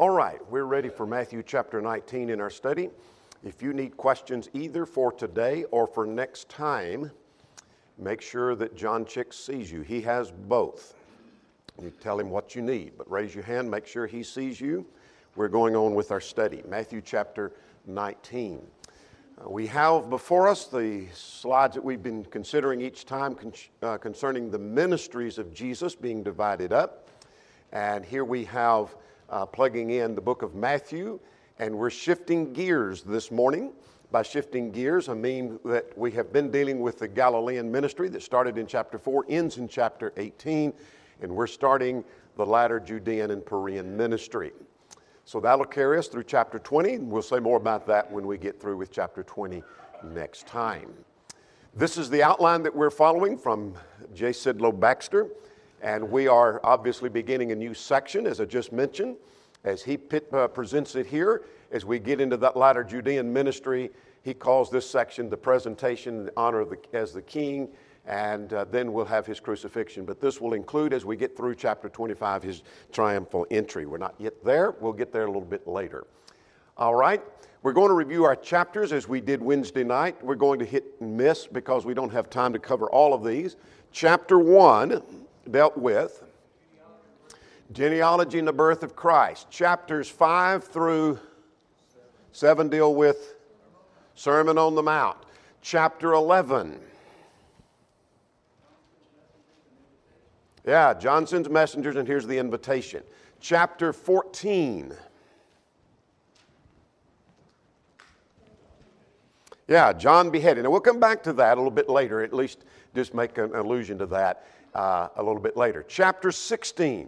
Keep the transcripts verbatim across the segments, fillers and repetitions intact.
All right, we're ready for Matthew chapter nineteen in our study. If you need questions either for today or for next time, make sure that John Chick sees you. He has both. You tell him what you need, but raise your hand, make sure he sees you. We're going on with our study, Matthew chapter nineteen. Uh, we have before us the slides that we've been considering each time con- uh, concerning the ministries of Jesus being divided up. And here we have uh, plugging in the book of Matthew, and we're shifting gears this morning. By shifting gears, I mean that we have been dealing with the Galilean ministry that started in chapter four, ends in chapter eighteen, and we're starting the latter Judean and Perean ministry. So that'll carry us through chapter twenty, and we'll say more about that when we get through with chapter twenty next time. This is the outline that we're following from J. Sidlow Baxter, and we are obviously beginning a new section, as I just mentioned, as he pit, uh, presents it here. As we get into that latter Judean ministry, he calls this section the presentation in honor of the, as the king, and uh, then we'll have his crucifixion. But this will include, as we get through chapter twenty-five, his triumphal entry. We're not yet there. We'll get there a little bit later. All right. We're going to review our chapters as we did Wednesday night. We're going to hit and miss because we don't have time to cover all of these. Chapter one dealt with genealogy and the birth of Christ. Chapters five through seven deal with Sermon on the Mount. Chapter eleven. Yeah, John sends messengers, and here's the invitation. Chapter fourteen. Yeah, John beheaded. Now, we'll come back to that a little bit later, at least just make an allusion to that uh, a little bit later. Chapter sixteen.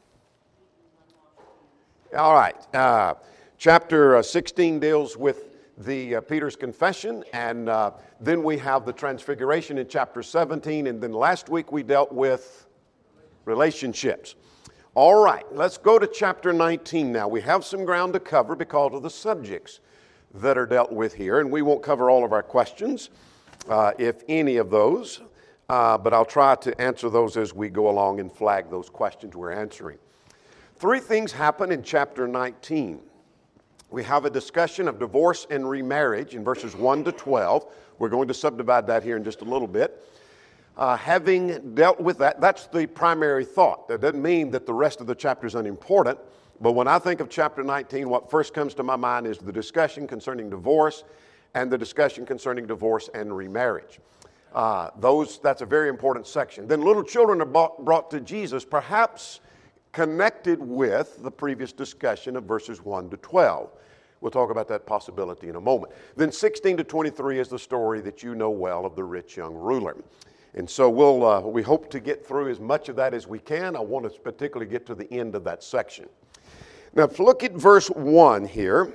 All right. Uh, chapter sixteen deals with the uh, Peter's confession, and uh, then we have the transfiguration in chapter seventeen, and then last week we dealt with relationships. All right, let's go to chapter nineteen now. We have some ground to cover because of the subjects that are dealt with here, and we won't cover all of our questions, uh, if any of those, uh, but I'll try to answer those as we go along and flag those questions we're answering. Three things happen in chapter nineteen. We have a discussion of divorce and remarriage in verses one to twelve. We're going to subdivide that here in just a little bit. Uh, having dealt with that, that's the primary thought. That doesn't mean that the rest of the chapter is unimportant, but when I think of chapter nineteen, what first comes to my mind is the discussion concerning divorce and the discussion concerning divorce and remarriage. Uh, those, that's a very important section. Then little children are brought, brought to Jesus, perhaps connected with the previous discussion of verses one to twelve. We'll talk about that possibility in a moment. Then sixteen to twenty-three is the story that you know well of the rich young ruler. And so we'll, uh, we hope to get through as much of that as we can. I want to particularly get to the end of that section. Now, if you look at verse one here,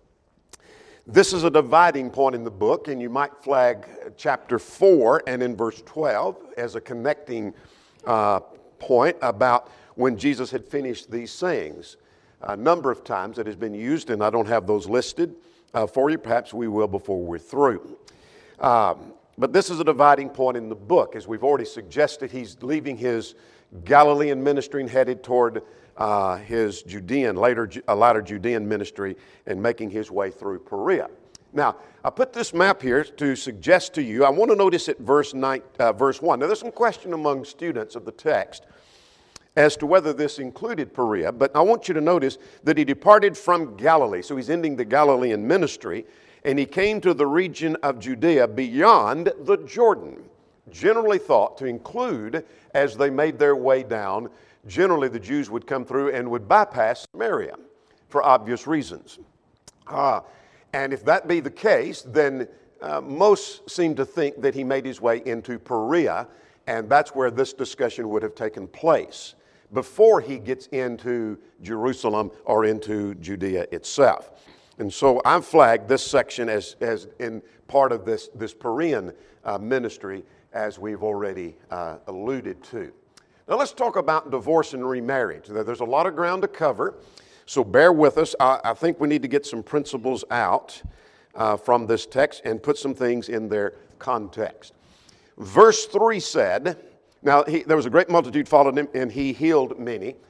this is a dividing point in the book, and you might flag chapter four and in verse twelve as a connecting uh, point about when Jesus had finished these sayings. A number of times it has been used, and I don't have those listed uh, for you. Perhaps we will before we're through. Um, But this is a dividing point in the book. As we've already suggested, he's leaving his Galilean ministry and headed toward uh, his Judean, later, uh, latter Judean ministry and making his way through Perea. Now, I put this map here to suggest to you, I want to notice at verse, nine, uh, verse one. Now, there's some question among students of the text as to whether this included Perea, but I want you to notice that he departed from Galilee. So he's ending the Galilean ministry. And he came to the region of Judea beyond the Jordan, generally thought to include, as they made their way down, generally the Jews would come through and would bypass Samaria for obvious reasons. Uh, and if that be the case, then uh, most seem to think that he made his way into Perea, and that's where this discussion would have taken place before he gets into Jerusalem or into Judea itself. And so I've flagged this section as, as in part of this, this Perean uh, ministry, as we've already uh, alluded to. Now let's talk about divorce and remarriage. There's a lot of ground to cover, so bear with us. I, I think we need to get some principles out uh, from this text and put some things in their context. Verse three said, now he, there was a great multitude followed him, and he healed many.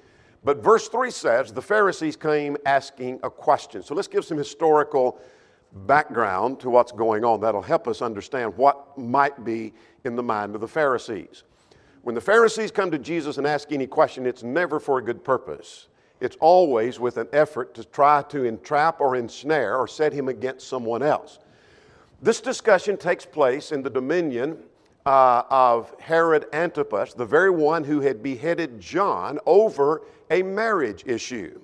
But verse three says, the Pharisees came asking a question. So let's give some historical background to what's going on. That'll help us understand what might be in the mind of the Pharisees. When the Pharisees come to Jesus and ask any question, it's never for a good purpose. It's always with an effort to try to entrap or ensnare or set him against someone else. This discussion takes place in the dominion uh, of Herod Antipas, the very one who had beheaded John over a marriage issue.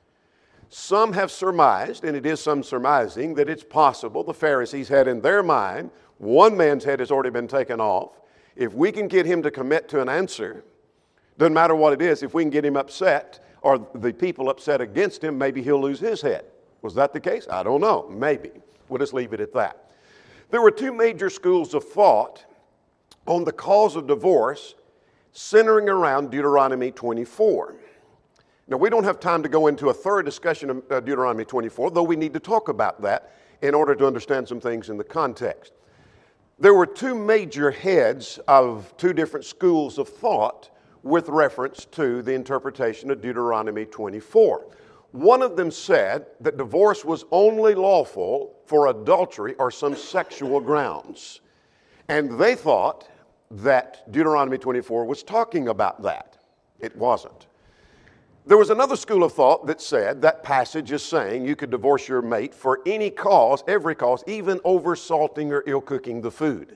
Some have surmised, and it is some surmising, that it's possible the Pharisees had in their mind, one man's head has already been taken off. If we can get him to commit to an answer, doesn't matter what it is, if we can get him upset or the people upset against him, maybe he'll lose his head. Was that the case? I don't know. Maybe. We'll just leave it at that. There were two major schools of thought on the cause of divorce centering around Deuteronomy twenty-four. Now, we don't have time to go into a thorough discussion of uh, Deuteronomy twenty-four, though we need to talk about that in order to understand some things in the context. There were two major heads of two different schools of thought with reference to the interpretation of Deuteronomy twenty-four. One of them said that divorce was only lawful for adultery or some sexual grounds. And they thought that Deuteronomy twenty-four was talking about that. It wasn't. There was another school of thought that said that passage is saying you could divorce your mate for any cause, every cause, even over salting or ill cooking the food.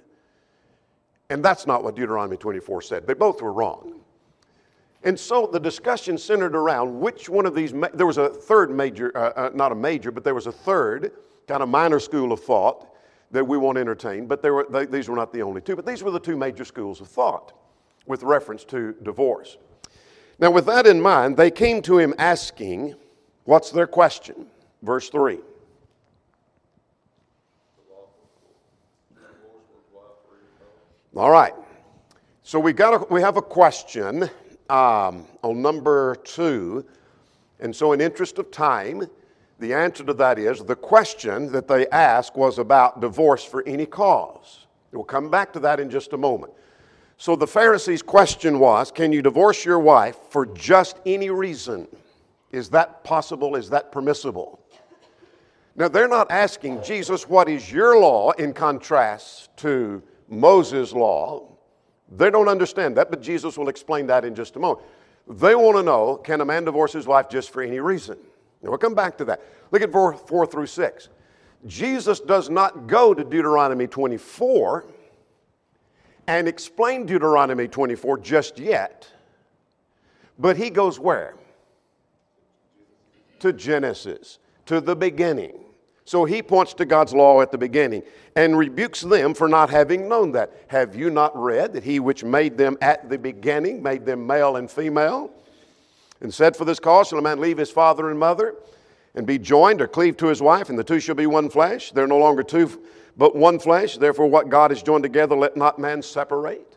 And that's not what Deuteronomy twenty-four said. They both were wrong. And so the discussion centered around which one of these, ma- there was a third major, uh, uh, not a major, but there was a third kind of minor school of thought that we won't entertain, but there were, they, these were not the only two, but these were the two major schools of thought with reference to divorce. Now, with that in mind, they came to him asking, what's their question? Verse three. All right. So we got a, we have a question um, on number two. And so in interest of time, the answer to that is the question that they asked was about divorce for any cause. We'll come back to that in just a moment. So the Pharisees' question was, can you divorce your wife for just any reason? Is that possible? Is that permissible? Now, they're not asking, Jesus, what is your law in contrast to Moses' law? They don't understand that, but Jesus will explain that in just a moment. They want to know, can a man divorce his wife just for any reason? Now, we'll come back to that. Look at four, four through six. Jesus does not go to Deuteronomy twenty-four and explain Deuteronomy twenty-four just yet, but he goes where? To Genesis, to the beginning. So he points to God's law at the beginning and rebukes them for not having known that. Have you not read that he which made them at the beginning made them male and female? And said, for this cause shall a man leave his father and mother and be joined or cleave to his wife, and the two shall be one flesh. They're no longer two, but one flesh. Therefore what God has joined together, let not man separate.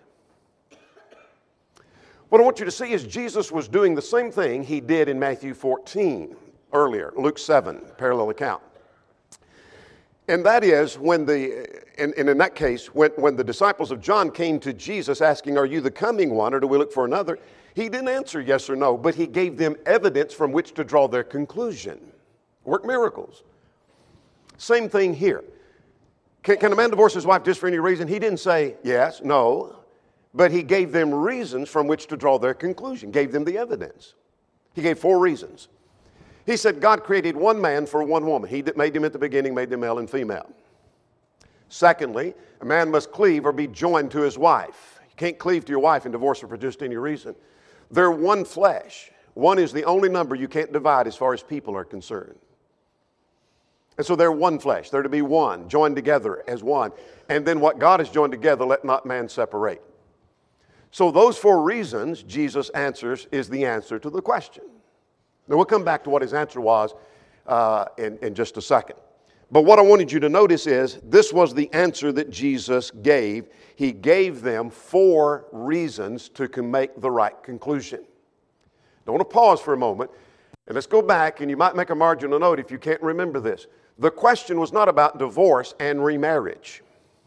What I want you to see is Jesus was doing the same thing he did in Matthew fourteen earlier, Luke seven, parallel account. And that is when the, and, and in that case, when, when the disciples of John came to Jesus asking, are you the coming one or do we look for another? He didn't answer yes or no, but he gave them evidence from which to draw their conclusion. Work miracles. Same thing here. Can, can a man divorce his wife just for any reason? He didn't say yes, no, but he gave them reasons from which to draw their conclusion, gave them the evidence. He gave four reasons. He said God created one man for one woman. He made them at the beginning, made them male and female. Secondly, a man must cleave or be joined to his wife. You can't cleave to your wife and divorce her for just any reason. They're one flesh. One is the only number you can't divide as far as people are concerned. And so they're one flesh. They're to be one, joined together as one. And then what God has joined together, let not man separate. So those four reasons Jesus answers is the answer to the question. Now we'll come back to what his answer was uh, in, in just a second. But what I wanted you to notice is this was the answer that Jesus gave. He gave them four reasons to make the right conclusion. I want to pause for a moment and let's go back, and you might make a marginal note if you can't remember this. The question was not about divorce and remarriage.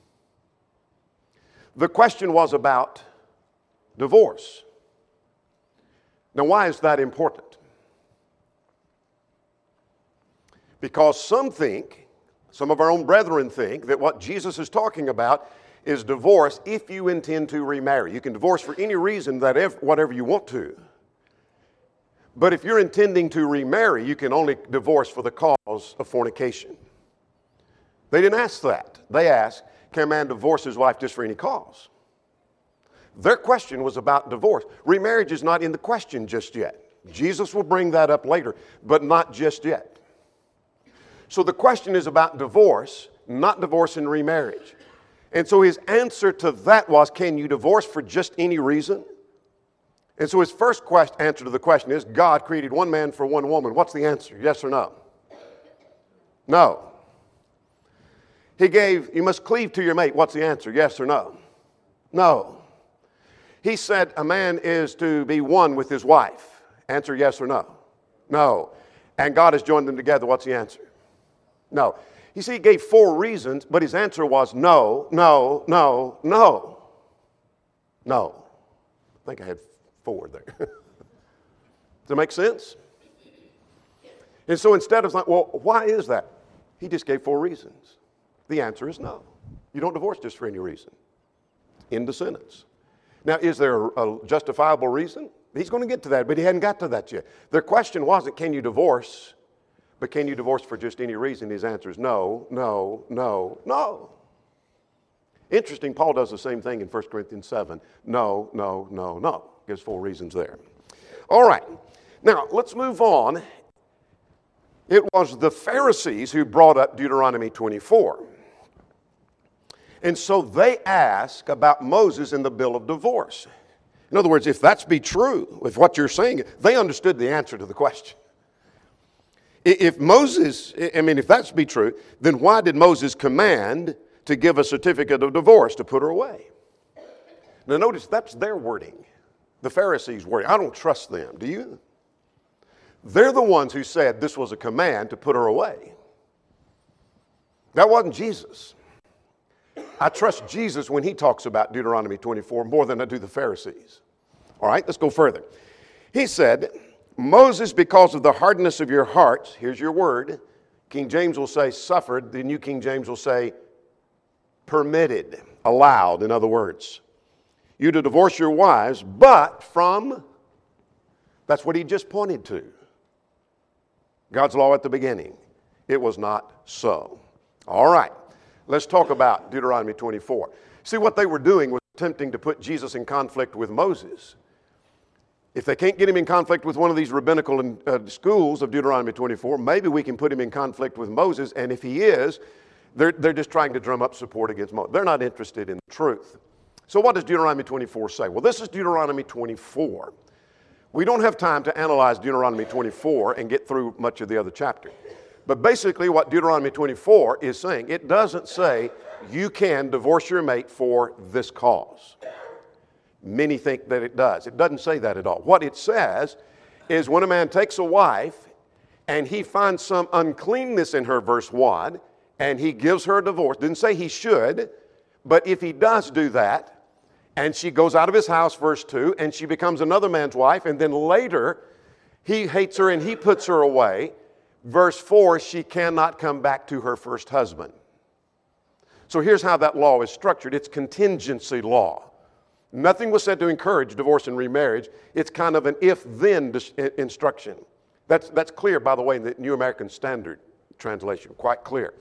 The question was about divorce. Now, why is that important? Because some think, some of our own brethren think, that what Jesus is talking about is divorce if you intend to remarry. You can divorce for any reason, that if, whatever you want to. But if you're intending to remarry, you can only divorce for the cause of fornication. They didn't ask that. They asked, can a man divorce his wife just for any cause? Their question was about divorce. Remarriage is not in the question just yet. Jesus will bring that up later, but not just yet. So the question is about divorce, not divorce and remarriage. And so his answer to that was, can you divorce for just any reason? And so his first question, answer to the question is, God created one man for one woman. What's the answer? Yes or no? No. He gave, you must cleave to your mate. What's the answer? Yes or no? No. He said a man is to be one with his wife. Answer, yes or no? No. And God has joined them together. What's the answer? No. You see, he gave four reasons, but his answer was no, no, no, no. No. I think I had four there. Does that make sense? And so instead of like, well, why is that? He just gave four reasons. The answer is no. You don't divorce just for any reason. End of sentence. Now, is there a justifiable reason? He's going to get to that, but he hadn't got to that yet. Their question wasn't, can you divorce? But can you divorce for just any reason? His answer is no, no, no, no. Interesting, Paul does the same thing in First Corinthians seven. No, no, no, no. Gives four reasons there. All right. Now, let's move on. It was the Pharisees who brought up Deuteronomy twenty-four. And so they ask about Moses and the bill of divorce. In other words, if that's be true, if what you're saying, they understood the answer to the question. If Moses, I mean, if that's be true, then why did Moses command to give a certificate of divorce to put her away? Now notice, that's their wording, the Pharisees' wording. I don't trust them, do you? They're the ones who said this was a command to put her away. That wasn't Jesus. I trust Jesus when he talks about Deuteronomy twenty-four more than I do the Pharisees. All right, let's go further. He said, Moses, because of the hardness of your hearts, here's your word. King James will say suffered. The New King James will say permitted, allowed, in other words. You to divorce your wives, but from, that's what he just pointed to. God's law at the beginning. It was not so. All right, let's talk about Deuteronomy twenty-four. See, what they were doing was attempting to put Jesus in conflict with Moses. If they can't get him in conflict with one of these rabbinical uh, schools of Deuteronomy twenty-four, maybe we can put him in conflict with Moses, and if he is, they're, they're just trying to drum up support against Moses. They're not interested in the truth. So what does Deuteronomy twenty-four say? Well, this is Deuteronomy twenty-four. We don't have time to analyze Deuteronomy twenty-four and get through much of the other chapter. But basically what Deuteronomy twenty-four is saying, it doesn't say you can divorce your mate for this cause. Many think that it does. It doesn't say that at all. What it says is when a man takes a wife and he finds some uncleanness in her, verse one, and he gives her a divorce. Didn't say he should, but if he does do that, and she goes out of his house, verse two, and she becomes another man's wife, and then later he hates her and he puts her away, verse four, she cannot come back to her first husband. So here's how that law is structured. It's contingency law. Nothing was said to encourage divorce and remarriage. It's kind of an if-then dis- instruction. That's, that's clear, by the way, in the New American Standard translation, quite clear.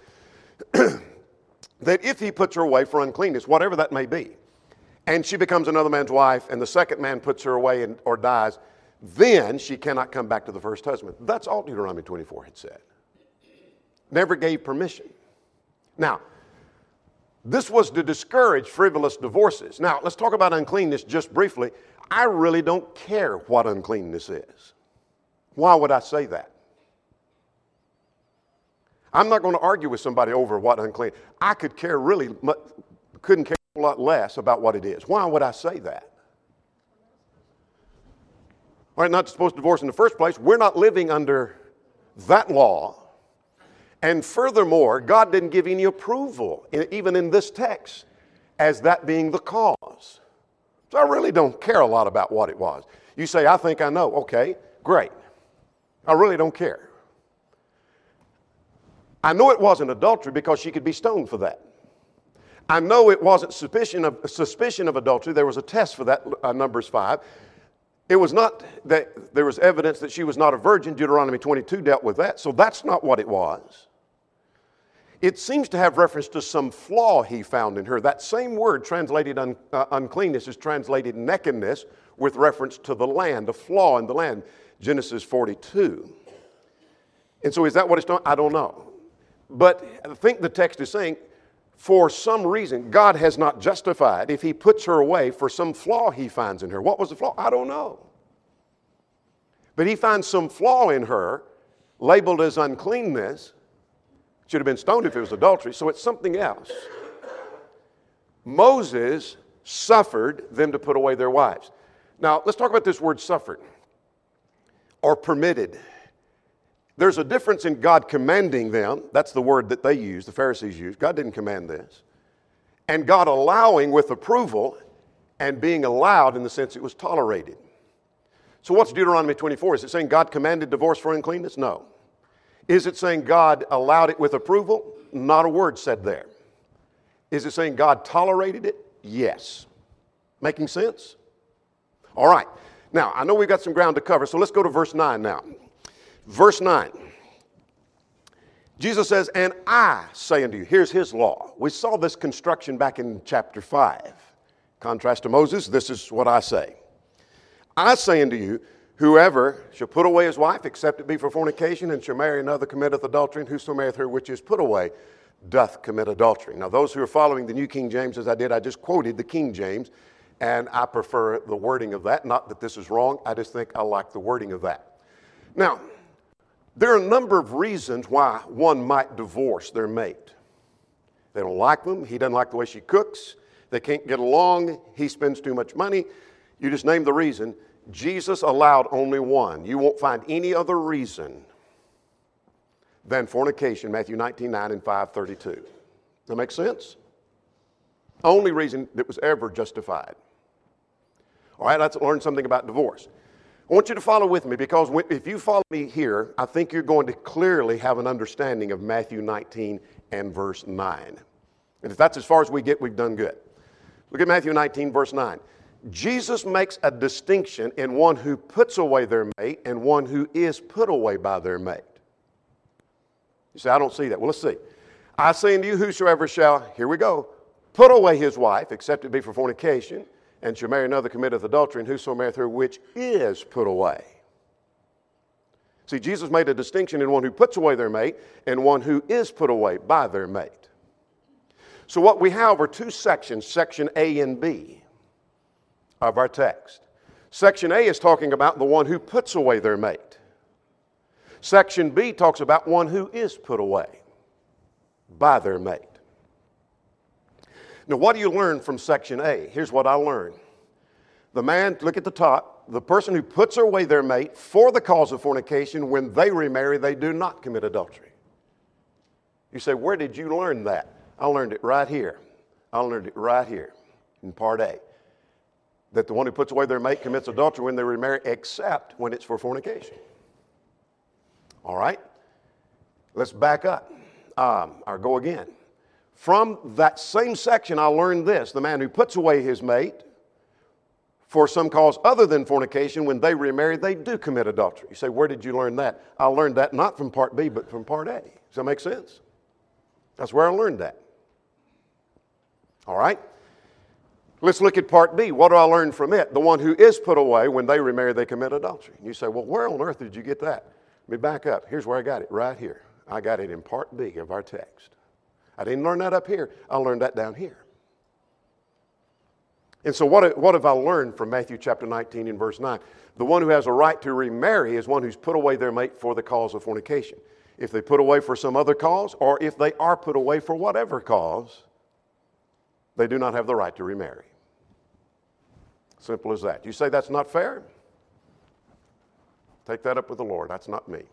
That if he puts her away for uncleanness, whatever that may be, and she becomes another man's wife, and the second man puts her away and, or dies, then she cannot come back to the first husband. That's all Deuteronomy twenty-four had said. Never gave permission. Now, this was to discourage frivolous divorces. Now, let's talk about uncleanness just briefly. I really don't care what uncleanness is. Why would I say that? I'm not going to argue with somebody over what unclean. I could care really, much, couldn't care a lot less about what it is. Why would I say that? All right, not supposed to divorce in the first place. We're not living under that law. And furthermore, God didn't give any approval, even in this text, as that being the cause. So I really don't care a lot about what it was. You say, I think I know. Okay, great. I really don't care. I know it wasn't adultery because she could be stoned for that. I know it wasn't suspicion of, suspicion of adultery. There was a test for that, uh, Numbers five. It was not that there was evidence that she was not a virgin. Deuteronomy twenty-two dealt with that. So that's not what it was. It seems to have reference to some flaw he found in her. That same word translated un, uh, uncleanness is translated nakedness with reference to the land, a flaw in the land, Genesis forty-two. And so is that what it's doing? I don't know. But I think the text is saying, for some reason, God has not justified if he puts her away for some flaw he finds in her. What was the flaw? I don't know. But he finds some flaw in her labeled as uncleanness. Should have been stoned if it was adultery, so it's something else. Moses suffered them to put away their wives. Now, let's talk about this word suffered or permitted. There's a difference in God commanding them. That's the word that they use, the Pharisees use. God didn't command this. And God allowing with approval and being allowed in the sense it was tolerated. So what's Deuteronomy twenty-four? Is it saying God commanded divorce for uncleanness? No. Is it saying God allowed it with approval? Not a word said there. Is it saying God tolerated it? Yes. Making sense? All right. Now, I know we've got some ground to cover, so let's go to verse nine now. Verse nine. Jesus says, and I say unto you, here's his law. We saw this construction back in chapter five. Contrast to Moses, this is what I say. I say unto you, whoever shall put away his wife, except it be for fornication, and shall marry another, committeth adultery, and whoso marrieth her which is put away, doth commit adultery. Now, those who are following the New King James, as I did, I just quoted the King James, and I prefer the wording of that. Not that this is wrong, I just think I like the wording of that. Now, there are a number of reasons why one might divorce their mate. They don't like them. He doesn't like the way she cooks. They can't get along. He spends too much money. You just name the reason. Jesus allowed only one. You won't find any other reason than fornication, Matthew nineteen nine and five thirty-two. Does that make sense? Only reason that was ever justified. All right, let's learn something about divorce. I want you to follow with me, because if you follow me here, I think you're going to clearly have an understanding of Matthew nineteen and verse nine. And if that's as far as we get, we've done good. Look at Matthew nineteen, verse nine. Jesus makes a distinction in one who puts away their mate and one who is put away by their mate. You say, I don't see that. Well, let's see. I say unto you, whosoever shall, here we go, put away his wife, except it be for fornication, and shall marry another, committeth adultery, and whoso marrieth her which is put away. See, Jesus made a distinction in one who puts away their mate and one who is put away by their mate. So what we have are two sections, section A and B of our text. Section A is talking about the one who puts away their mate. Section B talks about one who is put away by their mate. Now, what do you learn from section A? Here's what I learned. The man, look at the top, the person who puts away their mate for the cause of fornication, when they remarry, they do not commit adultery. You say, where did you learn that? I learned it right here. I learned it right here in part A. That the one who puts away their mate commits adultery when they remarry, except when it's for fornication. All right? Let's back up, um, or go again. From that same section, I learned this. The man who puts away his mate for some cause other than fornication, when they remarry, they do commit adultery. You say, where did you learn that? I learned that not from part B, but from part A. Does that make sense? That's where I learned that. All right? Let's look at part B. What do I learn from it? The one who is put away, when they remarry, they commit adultery. And you say, well, where on earth did you get that? Let me back up. Here's where I got it, right here. I got it in part B of our text. I didn't learn that up here. I learned that down here. And so what, what have I learned from Matthew chapter nineteen and verse nine? The one who has a right to remarry is one who's put away their mate for the cause of fornication. If they put away for some other cause, or if they are put away for whatever cause, they do not have the right to remarry. Simple as that. You say that's not fair? Take that up with the Lord. That's not me.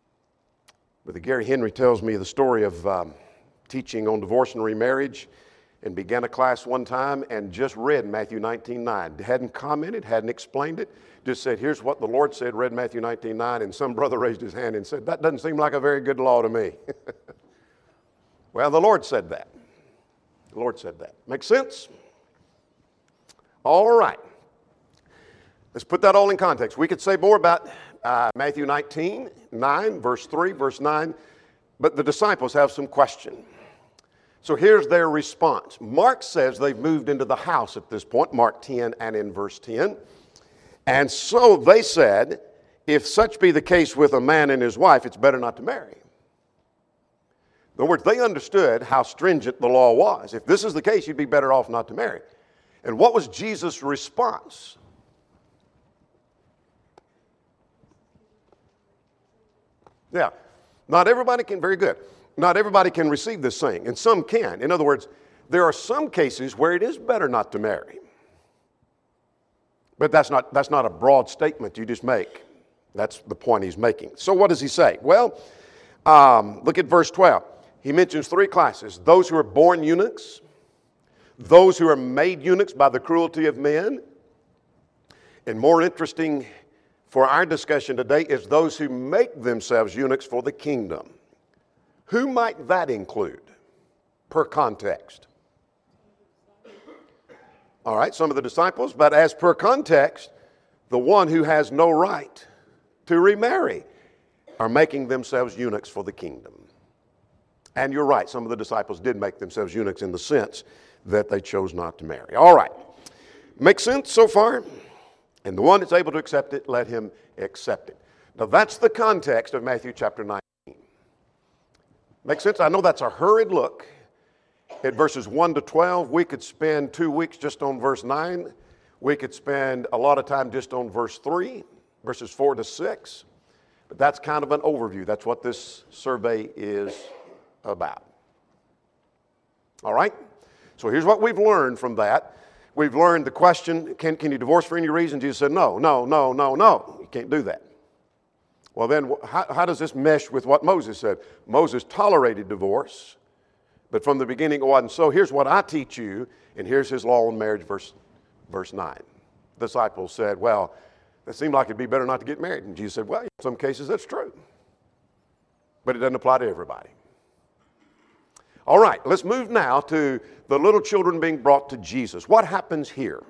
Brother Gary Henry tells me the story of um, teaching on divorce and remarriage. and began a class one time and just read Matthew nineteen nine. Hadn't commented, hadn't explained it, just said, here's what the Lord said, read Matthew nineteen nine, and some brother raised his hand and said, that doesn't seem like a very good law to me. Well, the Lord said that. The Lord said that. Make sense? All right. Let's put that all in context. We could say more about uh, Matthew nineteen nine, verse three, verse nine, but the disciples have some question. So here's their response. Mark says they've moved into the house at this point, Mark ten and in verse ten. And so they said, if such be the case with a man and his wife, it's better not to marry. In other words, they understood how stringent the law was. If this is the case, you'd be better off not to marry. And what was Jesus' response? Yeah, not everybody can, very good. Not everybody can receive this saying, and some can. In other words, there are some cases where it is better not to marry. But that's not, that's not a broad statement you just make. That's the point he's making. So what does he say? Well, um, look at verse twelve. He mentions three classes: those who are born eunuchs, those who are made eunuchs by the cruelty of men, and more interesting for our discussion today is those who make themselves eunuchs for the kingdom. Who might that include per context? All right, some of the disciples, but as per context, the one who has no right to remarry are making themselves eunuchs for the kingdom. And you're right, some of the disciples did make themselves eunuchs in the sense that they chose not to marry. All right, make sense so far? And the one that's able to accept it, let him accept it. Now that's the context of Matthew chapter nineteen. Make sense? I know that's a hurried look at verses one to twelve. We could spend two weeks just on verse nine. We could spend a lot of time just on verse three, verses four to six. But that's kind of an overview. That's what this survey is about. All right? So here's what we've learned from that. We've learned the question, can, can you divorce for any reason? Jesus said, no, no, no, no, no. You can't do that. Well, then, how, how does this mesh with what Moses said? Moses tolerated divorce, but from the beginning it wasn't so. Here's what I teach you, and here's his law on marriage, verse, verse nine. The disciples said, well, it seemed like it'd be better not to get married. And Jesus said, well, in some cases that's true, but it doesn't apply to everybody. All right, let's move now to the little children being brought to Jesus. What happens here?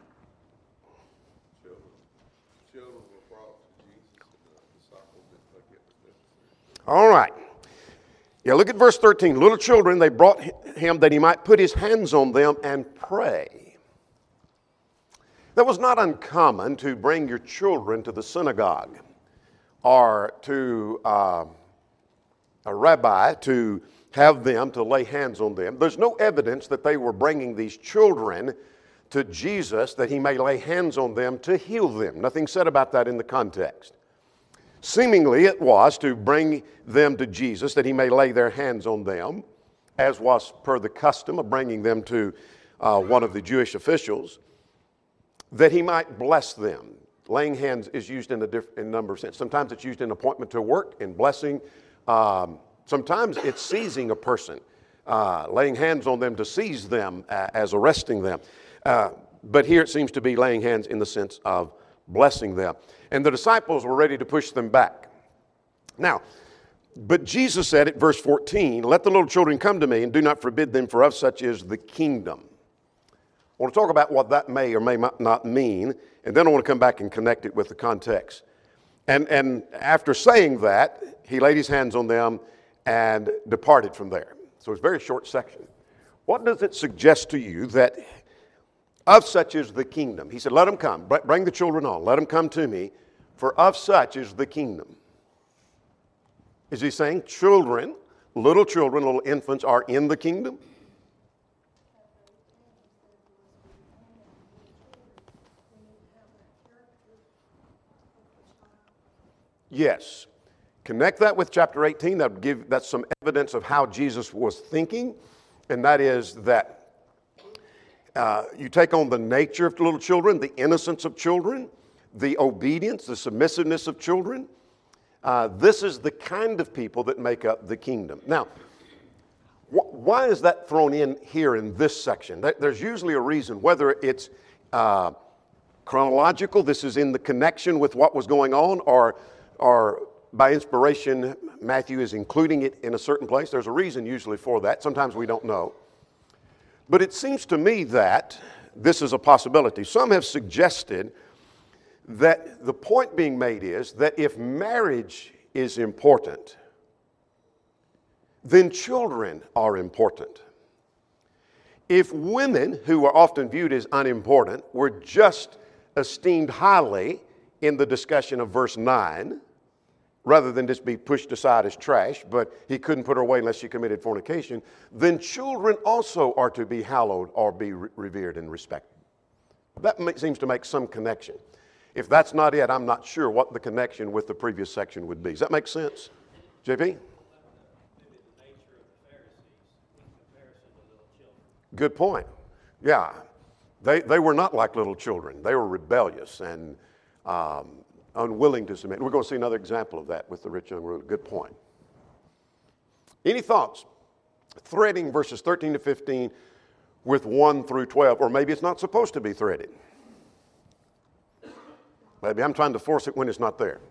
All right. Yeah, look at verse thirteen. Little children, they brought him that he might put his hands on them and pray. That was not uncommon to bring your children to the synagogue or to uh, a rabbi to have them to lay hands on them. There's no evidence that they were bringing these children to Jesus that he may lay hands on them to heal them. Nothing said about that in the context. Seemingly it was to bring them to Jesus that he may lay their hands on them, as was per the custom of bringing them to uh, one of the Jewish officials, that he might bless them. Laying hands is used in a, diff- in a number of senses. Sometimes it's used in appointment to work, in blessing. Um, sometimes it's seizing a person, uh, laying hands on them to seize them uh, as arresting them. Uh, but here it seems to be laying hands in the sense of blessing them. And the disciples were ready to push them back. Now, but Jesus said at verse fourteen, let the little children come to me and do not forbid them, for of such is the kingdom. I want to talk about what that may or may not mean, and then I want to come back and connect it with the context. And, and after saying that, he laid his hands on them and departed from there. So it's a very short section. What does it suggest to you that of such is the kingdom? He said, let them come. Bring the children on. Let them come to me, for of such is the kingdom. Is he saying children, little children, little infants are in the kingdom? Yes. Connect that with chapter eighteen. That would give, that's some evidence of how Jesus was thinking, and that is that Uh, you take on the nature of the little children, the innocence of children, the obedience, the submissiveness of children. Uh, this is the kind of people that make up the kingdom. Now, wh- why is that thrown in here in this section? There's usually a reason, whether it's uh, chronological, this is in the connection with what was going on, or, or by inspiration, Matthew is including it in a certain place. There's a reason usually for that. Sometimes we don't know. But it seems to me that this is a possibility. Some have suggested that the point being made is that if marriage is important, then children are important. If women, who are often viewed as unimportant, were just esteemed highly in the discussion of verse nine, rather than just be pushed aside as trash, but he couldn't put her away unless she committed fornication, then children also are to be hallowed or be re- revered and respected. That ma- seems to make some connection. If that's not it, I'm not sure what the connection with the previous section would be. Does that make sense, J P? Good point. Yeah. They, they were not like little children. They were rebellious and um, unwilling to submit. We're going to see another example of that with the rich young ruler. Good point. Any thoughts? Threading verses thirteen to fifteen with one through twelve, or maybe it's not supposed to be threaded. Maybe I'm trying to force it when it's not there.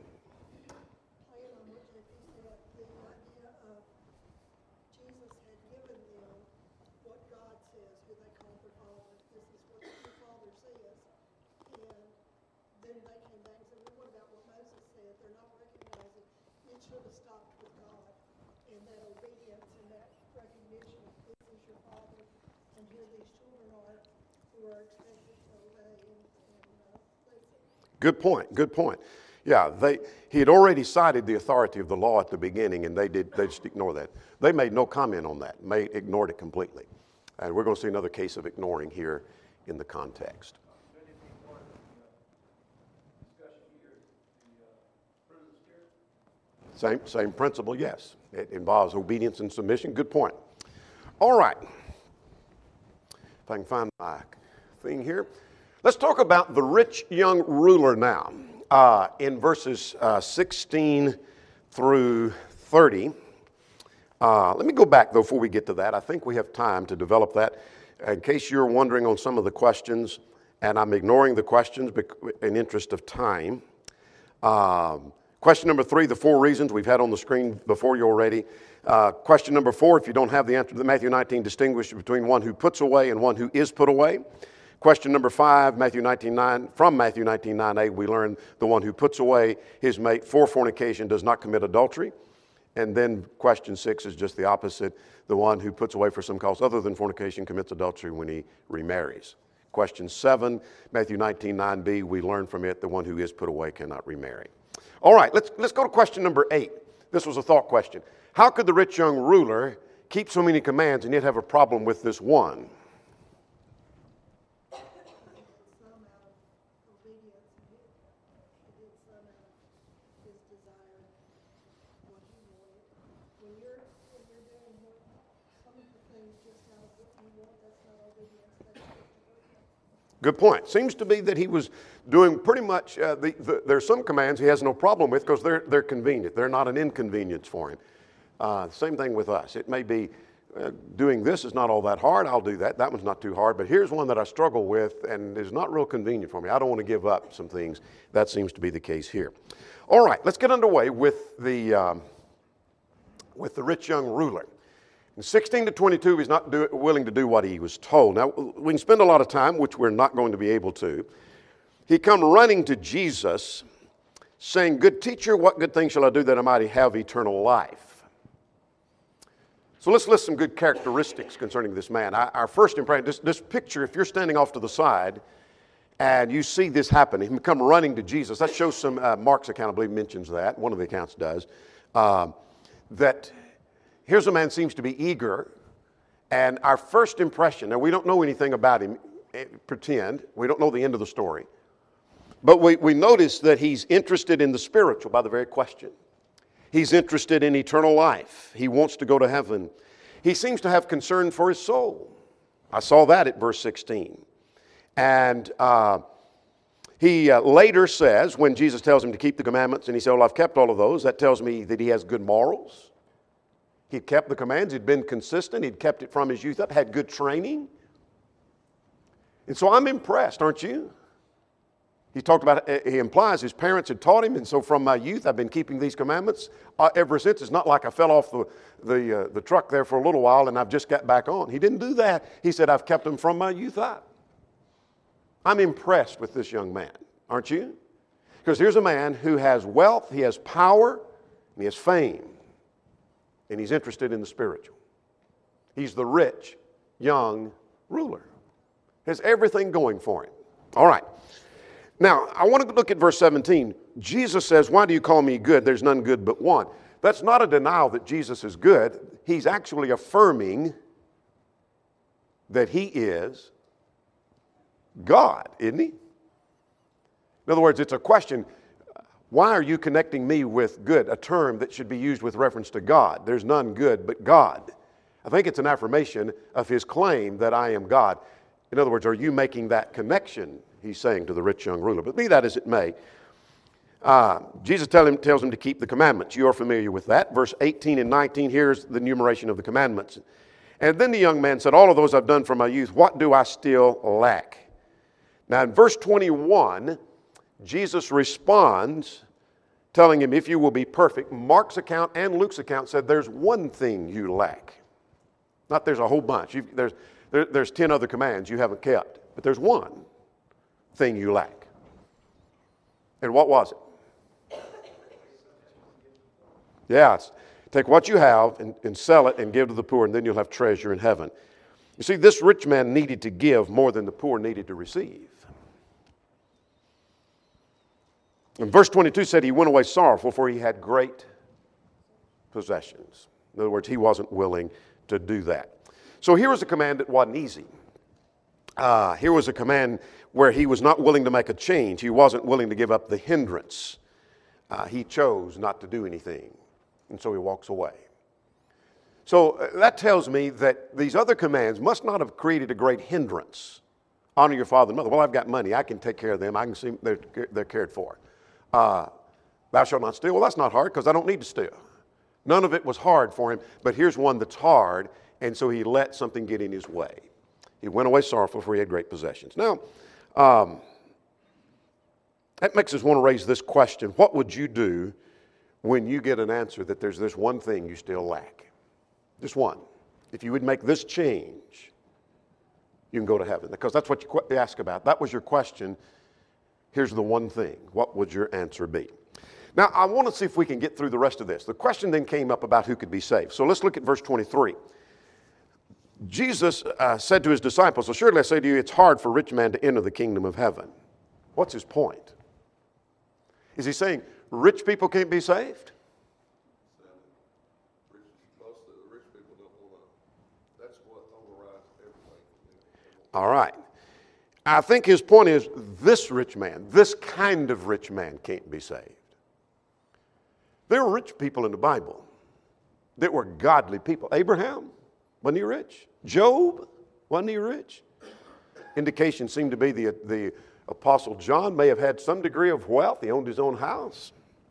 Good point, good point. Yeah, they, he had already cited the authority of the law at the beginning, and they did they just ignore that. They made no comment on that, they ignored it completely. And we're going to see another case of ignoring here in the context. Same, same principle, yes. It involves obedience and submission. Good point. All right. If I can find my thing here. Let's talk about the rich young ruler now. Uh, in verses uh, sixteen through thirty. Uh, let me go back, though, before we get to that. I think we have time to develop that. In case you're wondering on some of the questions, and I'm ignoring the questions in interest of time. Um, question number three, the four reasons we've had on the screen before you already. Uh, question number four, if you don't have the answer to Matthew nineteen, distinguish between one who puts away and one who is put away. Question number five, Matthew nineteen nine, from Matthew nineteen nine a, we learn the one who puts away his mate for fornication does not commit adultery. And then question six is just the opposite. The one who puts away for some cause other than fornication commits adultery when he remarries. Question seven, Matthew nineteen nine b, we learn from it the one who is put away cannot remarry. All right, let's, let's go to question number eight. This was a thought question. How could the rich young ruler keep so many commands and yet have a problem with this one? Good point. Seems to be that he was doing pretty much, uh, the, the, there's some commands he has no problem with because they're, they're convenient. They're not an inconvenience for him. Uh, same thing with us. It may be uh, doing this is not all that hard. I'll do that. That one's not too hard. But here's one that I struggle with and is not real convenient for me. I don't want to give up some things. That seems to be the case here. All right, let's get underway with the, um, with the rich young ruler. In sixteen to twenty-two, he's not do, willing to do what he was told. Now, we can spend a lot of time, which we're not going to be able to. He come running to Jesus, saying, "Good teacher, what good thing shall I do that I might have eternal life?" So let's list some good characteristics concerning this man. I, our first impression, this, this picture, if you're standing off to the side and you see this happen, him come running to Jesus, that shows some, uh, Mark's account, I believe, mentions that. One of the accounts does. Uh, that... Here's a man seems to be eager, and our first impression, now we don't know anything about him, pretend, we don't know the end of the story, but we, we notice that he's interested in the spiritual by the very question. He's interested in eternal life. He wants to go to heaven. He seems to have concern for his soul. I saw that at verse sixteen. And uh, he uh, later says, when Jesus tells him to keep the commandments, and he said, "Well, I've kept all of those," that tells me that he has good morals. He'd kept the commands. He'd been consistent. He'd kept it from his youth up, had good training. And so I'm impressed, aren't you? He talked about, he implies his parents had taught him, and so from my youth I've been keeping these commandments uh, ever since. It's not like I fell off the, the, uh, the truck there for a little while and I've just got back on. He didn't do that. He said, I've kept them from my youth up. I'm impressed with this young man, aren't you? Because here's a man who has wealth, he has power, and he has fame, and he's interested in the spiritual. He's the rich, young ruler. Has everything going for him. All right. Now, I want to look at verse seventeen. Jesus says, why do you call me good? There's none good but one. That's not a denial that Jesus is good. He's actually affirming that he is God, isn't he? In other words, it's a question. Why are you connecting me with good, a term that should be used with reference to God? There's none good but God. I think it's an affirmation of his claim that I am God. In other words, are you making that connection? He's saying to the rich young ruler. But be that as it may, uh, Jesus tell him, tells him to keep the commandments. You are familiar with that. Verse eighteen and nineteen, here's the enumeration of the commandments. And then the young man said, all of those I've done from my youth, what do I still lack? Now in verse twenty-one, Jesus responds, telling him, if you will be perfect. Mark's account and Luke's account said there's one thing you lack. Not there's a whole bunch. You've, there's, there, there's ten other commands you haven't kept. But there's one thing you lack. And what was it? Yes. Take what you have and, and sell it and give to the poor, and then you'll have treasure in heaven. You see, this rich man needed to give more than the poor needed to receive. And verse twenty-two said he went away sorrowful, for he had great possessions. In other words, he wasn't willing to do that. So here was a command that wasn't easy. Uh, here was a command where he was not willing to make a change. He wasn't willing to give up the hindrance. Uh, he chose not to do anything, and so he walks away. So uh, that tells me that these other commands must not have created a great hindrance. Honor your father and mother. Well, I've got money. I can take care of them. I can see they're, they're cared for. Uh, thou shalt not steal. Well, that's not hard because I don't need to steal. None of it was hard for him, but here's one that's hard, and so he let something get in his way. He went away sorrowful, for he had great possessions. Now, um, that makes us want to raise this question. What would you do when you get an answer that there's this one thing you still lack? Just one. If you would make this change, you can go to heaven. Because that's what you ask about. That was your question. Here's the one thing. What would your answer be? Now, I want to see if we can get through the rest of this. The question then came up about who could be saved. So let's look at verse twenty-three. Jesus uh, said to his disciples, assuredly I say to you, it's hard for a rich man to enter the kingdom of heaven. What's his point? Is he saying rich people can't be saved? All right. I think his point is this rich man, this kind of rich man can't be saved. There were rich people in the Bible that were godly people. Abraham, wasn't he rich? Job, wasn't he rich? Indications seem to be the, the Apostle John may have had some degree of wealth. He owned his own house.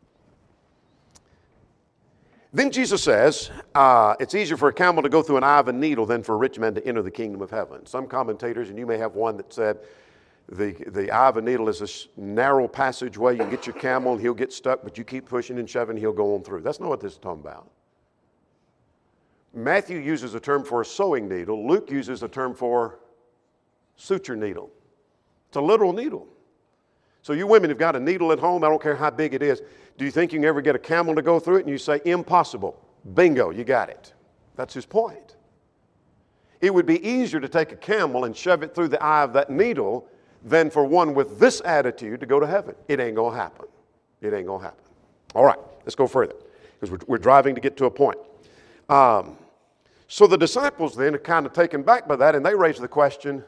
Then Jesus says, uh, it's easier for a camel to go through an eye of a needle than for a rich man to enter the kingdom of heaven. Some commentators, and you may have one that said, the, the eye of a needle is a narrow passageway. You get your camel, and he'll get stuck, but you keep pushing and shoving, he'll go on through. That's not what this is talking about. Matthew uses a term for a sewing needle. Luke uses a term for suture needle. It's a literal needle. So you women have got a needle at home, I don't care how big it is. Do you think you can ever get a camel to go through it? And you say, impossible. Bingo, you got it. That's his point. It would be easier to take a camel and shove it through the eye of that needle than for one with this attitude to go to heaven. It ain't going to happen. It ain't going to happen. All right, let's go further because we're, we're driving to get to a point. Um, so the disciples then are kind of taken back by that, and they raise the question,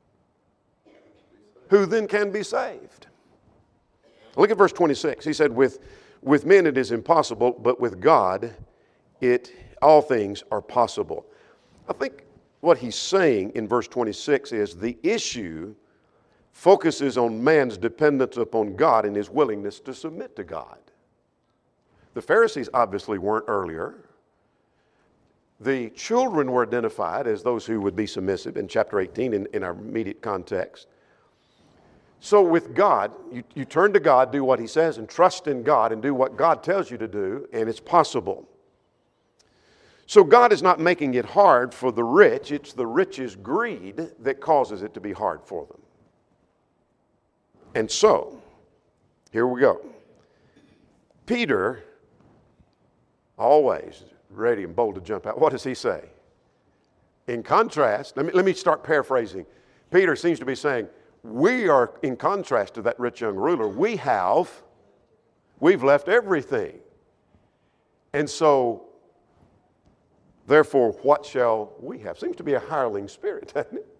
who then can be saved? Look at verse twenty-six. He said, with, with men it is impossible, but with God it all things are possible. I think what he's saying in verse twenty-six is the issue focuses on man's dependence upon God and his willingness to submit to God. The Pharisees obviously weren't earlier. The children were identified as those who would be submissive in chapter eighteen in, in our immediate context. So with God, you, you turn to God, do what He says, and trust in God and do what God tells you to do, and it's possible. So God is not making it hard for the rich. It's the rich's greed that causes it to be hard for them. And so, here we go. Peter, always ready and bold to jump out. What does he say? In contrast, let me, let me start paraphrasing. Peter seems to be saying, we are in contrast to that rich young ruler. We have, we've left everything. And so, therefore, what shall we have? Seems to be a hireling spirit, doesn't it?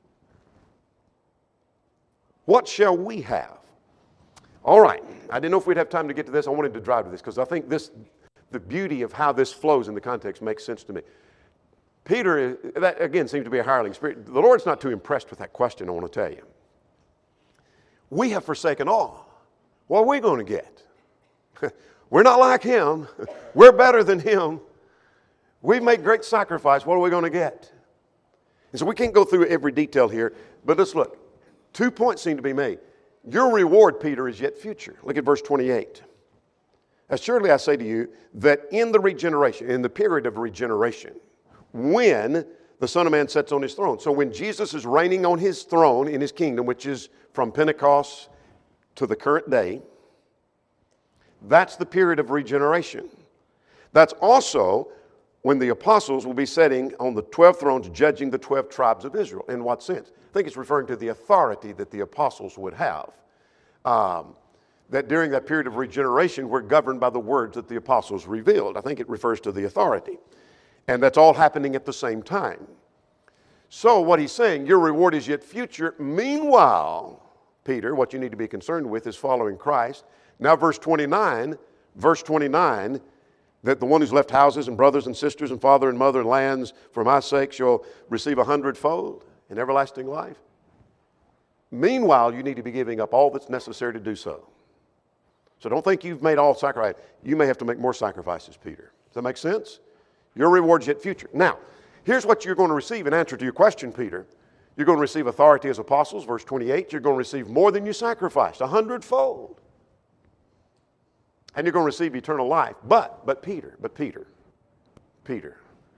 What shall we have? All right. I didn't know if we'd have time to get to this. I wanted to drive to this because I think this, the beauty of how this flows in the context makes sense to me. Peter, that again seems to be a hireling spirit. The Lord's not too impressed with that question, I want to tell you. We have forsaken all. What are we going to get? We're not like Him. We're better than Him. We've made great sacrifice. What are we going to get? And so we can't go through every detail here, but let's look. Two points seem to be made. Your reward, Peter, is yet future. Look at verse twenty-eight. Assuredly I say to you that in the regeneration, in the period of regeneration, when the Son of Man sits on His throne. So when Jesus is reigning on His throne in His kingdom, which is from Pentecost to the current day, that's the period of regeneration. That's also when the apostles will be sitting on the twelve thrones judging the twelve tribes of Israel. In what sense? I think it's referring to the authority that the apostles would have. Um, that during that period of regeneration, we're governed by the words that the apostles revealed. I think it refers to the authority. And that's all happening at the same time. So what he's saying, your reward is yet future. Meanwhile, Peter, what you need to be concerned with is following Christ. Now verse twenty-nine, verse twenty-nine, that the one who's left houses and brothers and sisters and father and mother and lands for my sake shall receive a hundredfold in everlasting life. Meanwhile, you need to be giving up all that's necessary to do so. So don't think you've made all sacrifice. You may have to make more sacrifices, Peter. Does that make sense? Your reward's yet future. Now, here's what you're going to receive in answer to your question, Peter. You're going to receive authority as apostles, verse twenty-eight. You're going to receive more than you sacrificed, a hundredfold. And you're going to receive eternal life. But, but Peter, but Peter, Peter,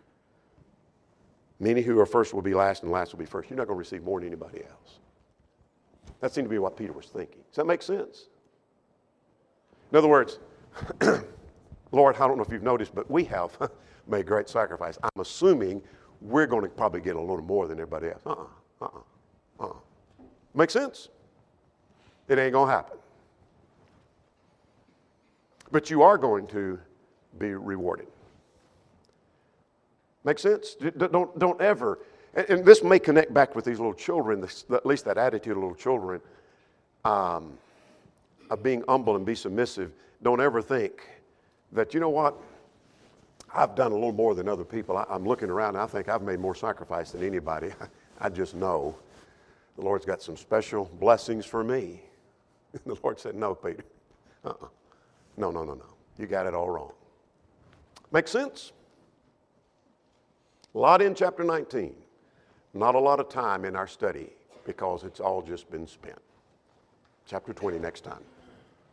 many who are first will be last and last will be first. You're not going to receive more than anybody else. That seemed to be what Peter was thinking. Does that make sense? In other words, Lord, I don't know if you've noticed, but we have made great sacrifice. I'm assuming we're going to probably get a little more than everybody else. Uh-uh, uh-uh, uh-uh. Make sense? It ain't going to happen. But you are going to be rewarded. Make sense? Don't, don't ever, and this may connect back with these little children, at least that attitude of little children, um, of being humble and be submissive. Don't ever think that, you know what, I've done a little more than other people. I, I'm looking around and I think I've made more sacrifice than anybody. I just know the Lord's got some special blessings for me. The Lord said, no, Peter. Uh-uh. No, no, no, no. You got it all wrong. Make sense? A lot in chapter nineteen. Not a lot of time in our study because it's all just been spent. Chapter twenty next time.